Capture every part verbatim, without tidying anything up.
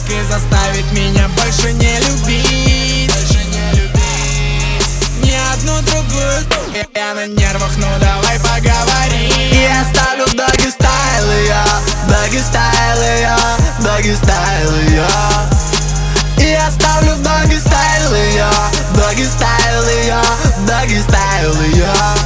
мозг и заставить меня больше не любить. Больше не любить ни одну другую. Я на нервах, ну давай поговорим. Я ставлю доги стайл, я доги стайл, я доги стайл, я. Я ставлю доги стайл, я доги стайл, я доги стайл, я.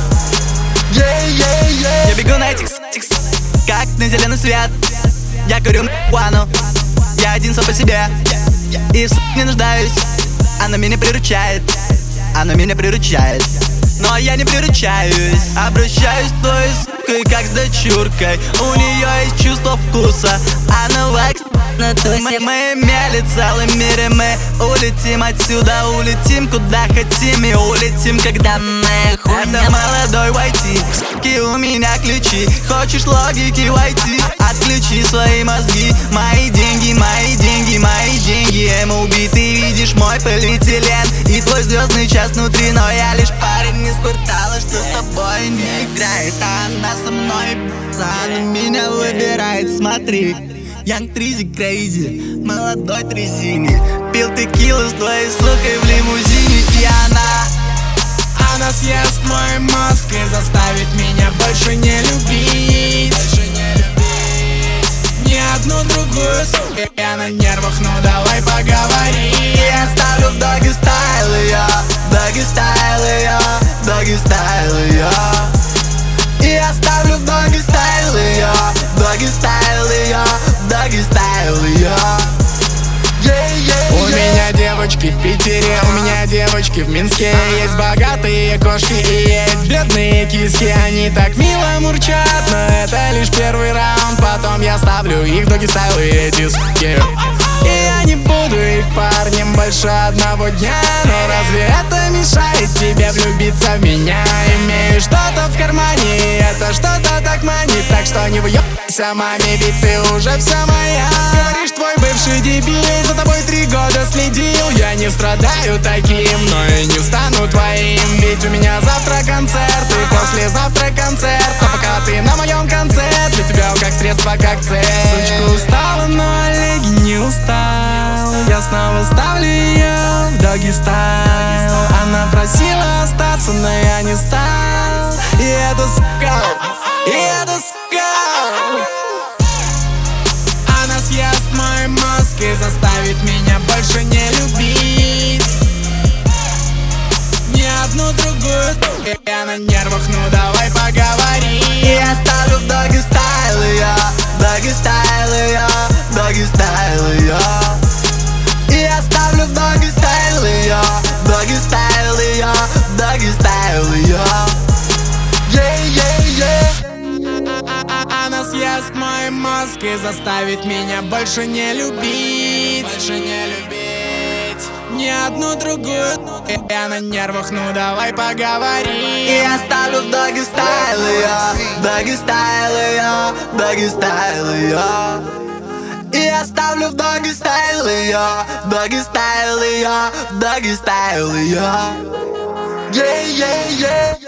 Я бегу на этих этих как на зеленый свет. Я курю marijuanu, я один сам по себе. И в не нуждаюсь, она меня приручает, она меня приручает. Но я не приручаюсь, обращаюсь с той сукой, как с дочуркой. У нее есть чувство вкуса, она лайк на тусе. Мы, мы имели целый мир, и мы улетим отсюда, улетим куда хотим и улетим, когда мы хуйня. Это молодой уай ти, суки, у меня ключи. Хочешь логики войти, отключи свои мозги. Мои деньги, мои деньги, мои деньги. эм эл би, ты видишь мой полиэтилен и твой звездный час внутри, но я лишь парень из квартала, что с тобой не играет. А она со мной, она меня выбирает, смотри. Young Trizy Crazy, молодой Трезини. Пил текилу с твоей сукой в лимузине, и она Она съест мой мозг и заставит меня больше не любить. Больше не любить ни одну другую, сука. Я на нервах, ну давай поговорим. Я ставлю доги стайл, я доги стайл, я доги стайл, я. Я ставлю доги стайл, я доги стайл, я доги стайл, я. У меня девочки в Питере, у меня девочки в Минске. Есть богатые кошки и есть бедные киски. Они так мило мурчат, но это лишь первый раунд. Потом я ставлю их доги стайл и эти суки. И я не буду их парнем больше одного дня. Но разве это мешает тебе влюбиться в меня? Имею что-то в кармане, и это что-то так манит. Так что не выебайся, маме, ведь ты уже вся моя. Говоришь, твой бывший дебил за тобой три года следил. Я не страдаю таким, но и не стану твоим. Ведь у меня завтра концерт и послезавтра концерт. А пока ты на моем конце, для тебя как средство, как цель. Сучка устала, но Олеги не устал. Я снова ставлю ее в доги стайл. Она просила остаться, но я не стал. И это сука, и это сука. Она съест мой мозг и заставит меня больше не любить ни одну другую. Я на нервах, ну давай поговорим. Я ставлю доги стайл, я доги стайл, я доги стайл, я. Я ставлю доги стайл, я доги стайл, я доги стайл, я. Она съест мой мозг и заставит меня больше не любить. Больше не любить ни одну другую. Я на нервах, ну давай поговорим. Я ставлю доги стайл, я доги стайл, я доги стайл, я. Я ставлю доги стайл, я доги стайл, я доги стайл, я. Yeah, yeah, yeah.